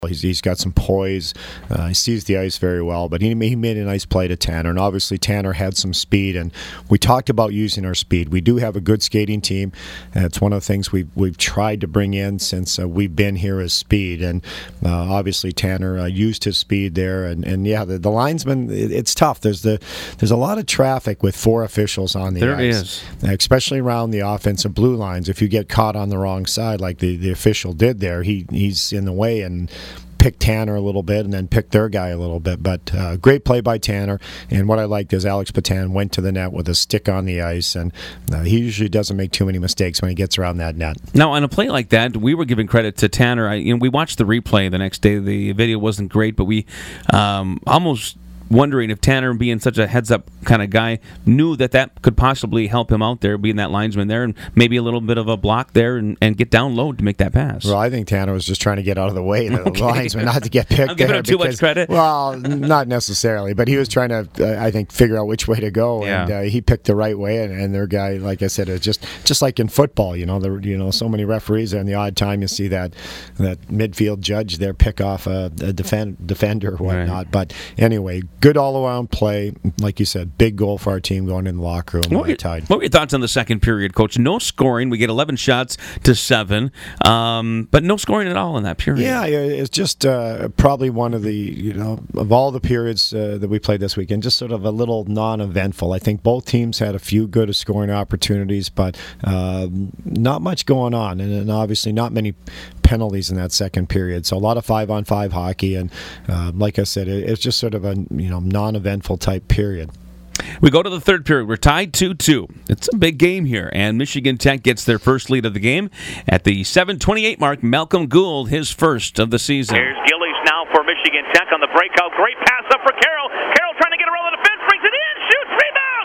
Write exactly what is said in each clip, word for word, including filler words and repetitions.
He's, he's got some poise. Uh, he sees the ice very well, but he, he made a nice play to Tanner, and obviously Tanner had some speed, and we talked about using our speed. We do have a good skating team, and it's one of the things we've, we've tried to bring in since uh, we've been here is speed, and uh, obviously Tanner uh, used his speed there, and, and yeah, the, the linesman, it, it's tough. There's the there's a lot of traffic with four officials on the there ice. There is. Especially around the offensive blue lines. If you get caught on the wrong side, like the, the official did there, he he's in the way, and pick Tanner a little bit and then pick their guy a little bit. But uh, great play by Tanner. And what I liked is Alex Patan went to the net with a stick on the ice, and uh, he usually doesn't make too many mistakes when he gets around that net. Now, on a play like that, we were giving credit to Tanner. I, you know, we watched the replay the next day. The video wasn't great, but we um, almost wondering if Tanner, being such a heads-up kind of guy, knew that that could possibly help him out there, being that linesman there, and maybe a little bit of a block there, and, and get down low to make that pass. Well, I think Tanner was just trying to get out of the way of the okay. linesman, not to get picked. I'm giving there him too because, much credit. Well, not necessarily, but he was trying to, uh, I think, figure out which way to go, yeah. and uh, he picked the right way. And, and their guy, like I said, is just just like in football. You know, there, you know, so many referees, and the odd time you see that that midfield judge there pick off a, a defend, defender or whatnot. Right. But anyway, good all-around play. Play, like you said, big goal for our team going in the locker room. What were, your, tied. what were your thoughts on the second period, Coach? No scoring. We get eleven shots to seven, um, but no scoring at all in that period. Yeah, it's just uh, probably one of the, you know, of all the periods uh, that we played this weekend, just sort of a little non-eventful. I think both teams had a few good scoring opportunities, but uh, not much going on, and, and obviously not many penalties in that second period. So a lot of five-on-five hockey, and uh, like I said, it, it's just sort of a, you know, non-eventful type period. We go to the third period. We're tied two two. It's a big game here, and Michigan Tech gets their first lead of the game at the seven twenty-eight mark. Malcolm Gould, his first of the season. Here's Gillies now for Michigan Tech on the breakout. Great pass up for Carroll. Carroll trying to get around the defense, brings it in, shoots, rebound,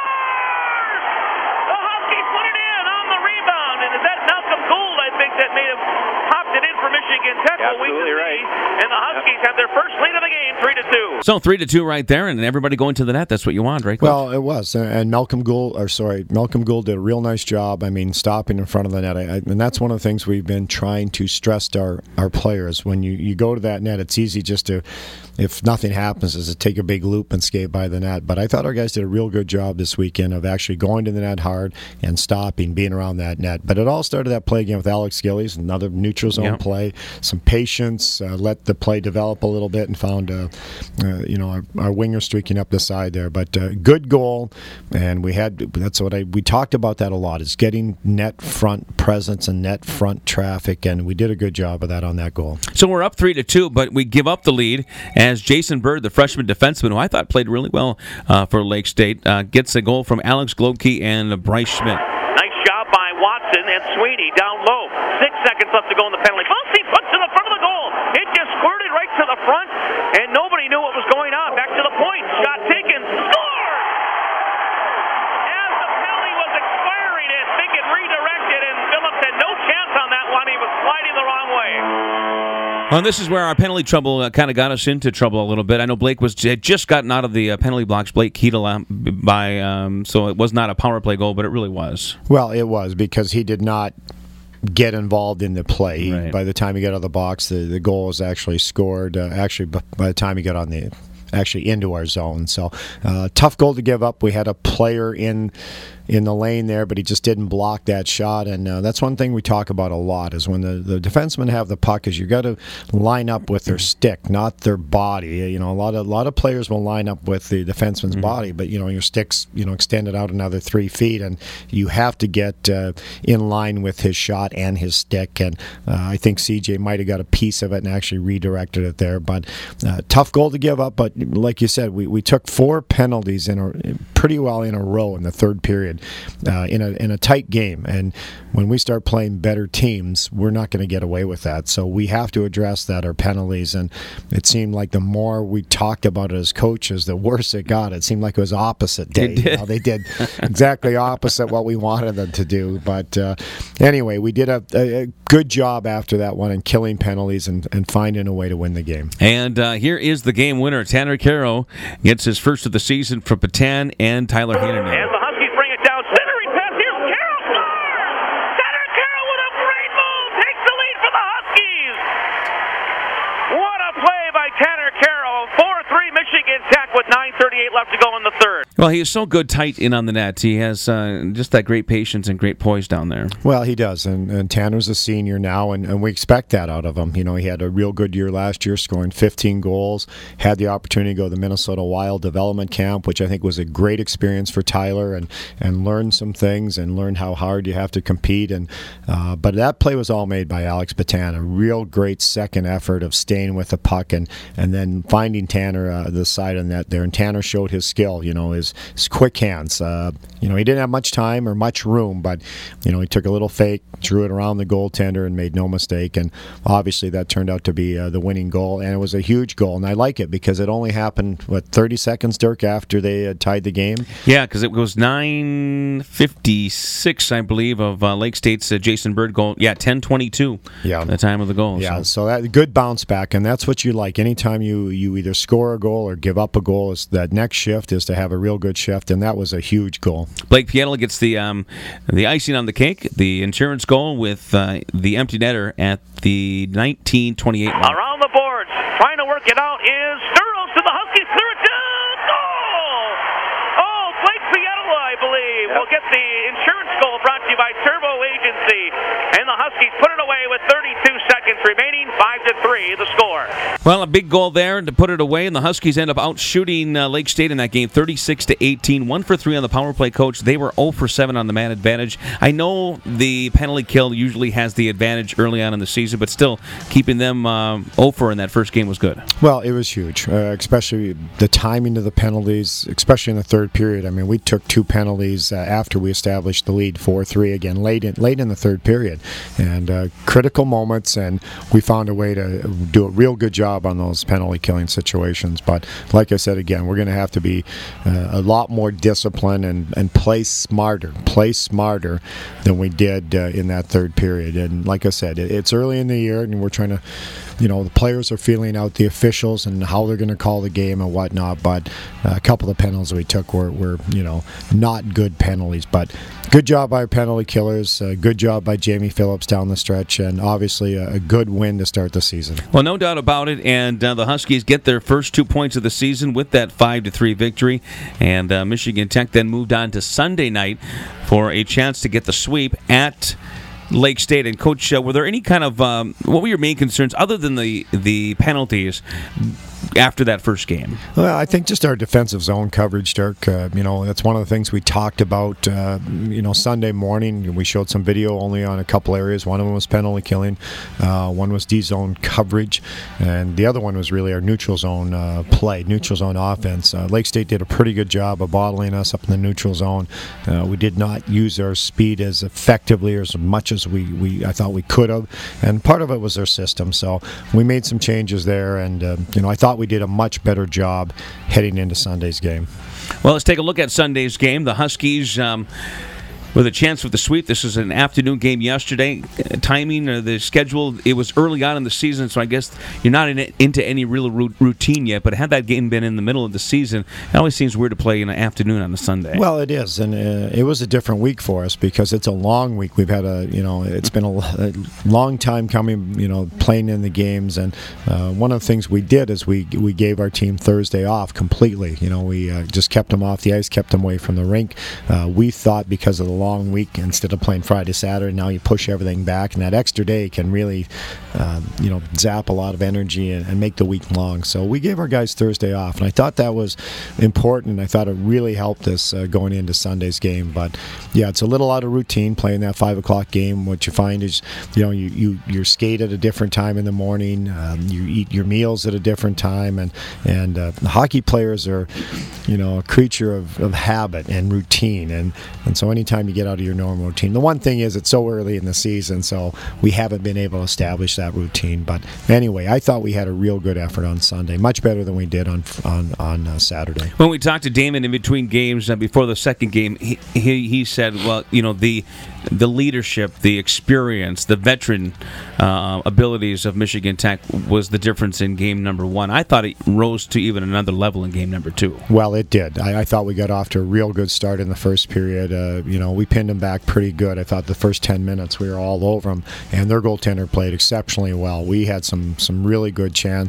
scores! The Huskies put it in on the rebound, and is that Malcolm Gould, I think, that may have popped it in for Michigan Tech? Yeah, absolutely right. And the Huskies have their first lead of the game, three to two. So three to two right there, and everybody going to the net. That's what you want, right, Coach? Well, it was, and Malcolm Gould, or sorry, Malcolm Gould did a real nice job. I mean, stopping in front of the net, I, I, and that's one of the things we've been trying to stress to our, our players. When you, you go to that net, it's easy just to, if nothing happens, is to take a big loop and skate by the net. But I thought our guys did a real good job this weekend of actually going to the net hard and stopping, being around that net. But it all started that play again with Alex Gillies, another neutral zone yep. play, some patience, uh, let the play develop a little bit, and found, uh, uh, you know, our, our winger streaking up the side there. But uh, good goal, and we had, that's what I, we talked about that a lot, is getting net front presence and net front traffic, and we did a good job of that on that goal. So we're up three to two, but we give up the lead as Jason Bird, the freshman defenseman, who I thought played really well uh, for Lake State, uh, gets a goal from Alex Glodke and Bryce Schmidt. Nice job by Watson and Sweeney down low. Six seconds left to go in the penalty. Bouncy puts to the front of the goal. It just squirted right to the front, and nobody knew what was going on. Back to the point. Shot taken. Score! As the penalty was expiring, and they get redirected, and Phillips had no chance on that one. He was sliding the wrong way. Well, this is where our penalty trouble uh, kind of got us into trouble a little bit. I know Blake was had just gotten out of the uh, penalty blocks, Blake Keetle, uh, by um, so it was not a power play goal, but it really was. Well, it was, because he did not get involved in the play. He, right. By the time he got out of the box, the, the goal was actually scored. Uh, actually, by the time he got on the actually into our zone, so uh, tough goal to give up. We had a player in. in the lane there, but he just didn't block that shot, and uh, that's one thing we talk about a lot, is when the, the defensemen have the puck, is you got to line up with their stick, not their body. You know, a lot of a lot of players will line up with the defenseman's mm-hmm. body, but you know, your stick's, you know, extended out another three feet, and you have to get uh, in line with his shot and his stick, and uh, I think C J might have got a piece of it and actually redirected it there, but uh, tough goal to give up, but like you said, we, we took four penalties in a, pretty well in a row in the third period. Uh, in a in a tight game, and when we start playing better teams, we're not going to get away with that. So we have to address that, our penalties. And it seemed like the more we talked about it as coaches, the worse it got. It seemed like it was opposite day. Did. You know, they did exactly opposite what we wanted them to do. But uh, anyway, we did a, a good job after that one in killing penalties and, and finding a way to win the game. And uh, here is the game winner. Tanner Carroll gets his first of the season from Patan and Tyler Hannon. Centering pass, here's Carroll, scores! Tanner Carroll with a great move, takes the lead for the Huskies! Michigan Tech with nine thirty-eight left to go in the third. Well, he is so good tight in on the net. He has uh, just that great patience and great poise down there. Well, he does, and, and Tanner's a senior now, and, and we expect that out of him. You know, he had a real good year last year, scoring fifteen goals, had the opportunity to go to the Minnesota Wild development camp, which I think was a great experience for Tyler, and, and learn some things and learn how hard you have to compete. And uh, but that play was all made by Alex Patan, a real great second effort of staying with the puck and, and then finding Tanner uh, the side of the net there. And Tanner showed his skill, you know, his, his quick hands. Uh, you know, he didn't have much time or much room, but, you know, he took a little fake, drew it around the goaltender and made no mistake. And obviously that turned out to be uh, the winning goal. And it was a huge goal. And I like it because it only happened, what, thirty seconds, Dirk, after they had tied the game? Yeah, because it was nine fifty-six, I believe, of uh, Lake State's uh, Jason Bird goal. Yeah, ten twenty-two. Yeah. The time of the goal. Yeah, so, so that good bounce back, and that's what you like. Anytime you, you either score a goal or give up a goal, is that next shift is to have a real good shift, and that was a huge goal. Blake Pietila gets the um, the icing on the cake, the insurance goal with uh, the empty netter at the nineteen twenty-eight mark. Around the boards, trying to work it out is Sturros to the Huskies. Clear it down. Goal! Oh, Blake Pietila, I believe, yep. will get the insurance goal brought to you by Turbo Agency. And the Huskies put it away with thirty-two seconds remaining. five to three, the score. Well, a big goal there to put it away, and the Huskies end up outshooting uh, Lake State in that game, thirty-six to eighteen. One for three on the power play, coach. They were zero for seven on the man advantage. I know the penalty kill usually has the advantage early on in the season, but still, keeping them uh, zero for in that first game was good. Well, it was huge, uh, especially the timing of the penalties, especially in the third period. I mean, we took two penalties uh, after we established the lead, four three, again, late in, late in the third period. And uh, critical moments, and we found a way to do a real good job on those penalty killing situations. But like I said, again, we're going to have to be uh, a lot more disciplined and, and play smarter, play smarter than we did uh, in that third period. And like I said, it, it's early in the year, and we're trying to, you know, the players are feeling out the officials and how they're going to call the game and whatnot. But uh, a couple of penalties we took were, were, you know, not good penalties. But good job by our penalty killers. Uh, good job by Jamie Phillips down the stretch, and obviously a, a good win to start the season. Well, no doubt about it. And uh, the Huskies get their first two points of the season with that five to three victory. And uh, Michigan Tech then moved on to Sunday night for a chance to get the sweep at Lake State. And Coach, uh, were there any kind of um, what were your main concerns other than the the penalties after that first game? Well, I think just our defensive zone coverage, Dirk. Uh, you know, that's one of the things we talked about. Uh, you know, Sunday morning we showed some video only on a couple areas. One of them was penalty killing, uh, one was D zone coverage, and the other one was really our neutral zone uh, play, neutral zone offense. Uh, Lake State did a pretty good job of bottling us up in the neutral zone. Uh, we did not use our speed as effectively or as much as we, we I thought we could have, and part of it was our system. So we made some changes there, and uh, you know, I thought we did a much better job heading into Sunday's game. Well, let's take a look at Sunday's game. The Huskies um, with a chance for the sweep. This is an afternoon game yesterday. Uh, timing, uh, the schedule, it was early on in the season, so I guess you're not in it, into any real ru- routine yet, but had that game been in the middle of the season, it always seems weird to play in an afternoon on a Sunday. Well, it is, and uh, it was a different week for us because it's a long week. We've had a, you know, it's been a, a long time coming, you know, playing in the games, and uh, one of the things we did is we we gave our team Thursday off completely. You know, we uh, just kept them off the ice, kept them away from the rink. Uh, we thought because of the long week, instead of playing Friday, Saturday, now you push everything back, and that extra day can really, uh, you know, zap a lot of energy and, and make the week long. So we gave our guys Thursday off, and I thought that was important, and I thought it really helped us uh, going into Sunday's game. But yeah, it's a little out of routine playing that five o'clock game. What you find is, you know, you you you skate at a different time in the morning, um, you eat your meals at a different time, and and uh, hockey players are, you know, a creature of, of habit and routine, and and so anytime you get out of your normal routine. The one thing is it's so early in the season, so we haven't been able to establish that routine. But anyway, I thought we had a real good effort on Sunday, much better than we did on on, on uh, Saturday. When we talked to Damon in between games uh, before the second game, he, he he said, well, you know, the the leadership, the experience, the veteran uh, abilities of Michigan Tech was the difference in game number one. I thought it rose to even another level in game number two. Well, it did. I, I thought we got off to a real good start in the first period. Uh, you know, we pinned them back pretty good. I thought the first ten minutes we were all over them, and their goaltender played exceptionally well. We had some some really good chance,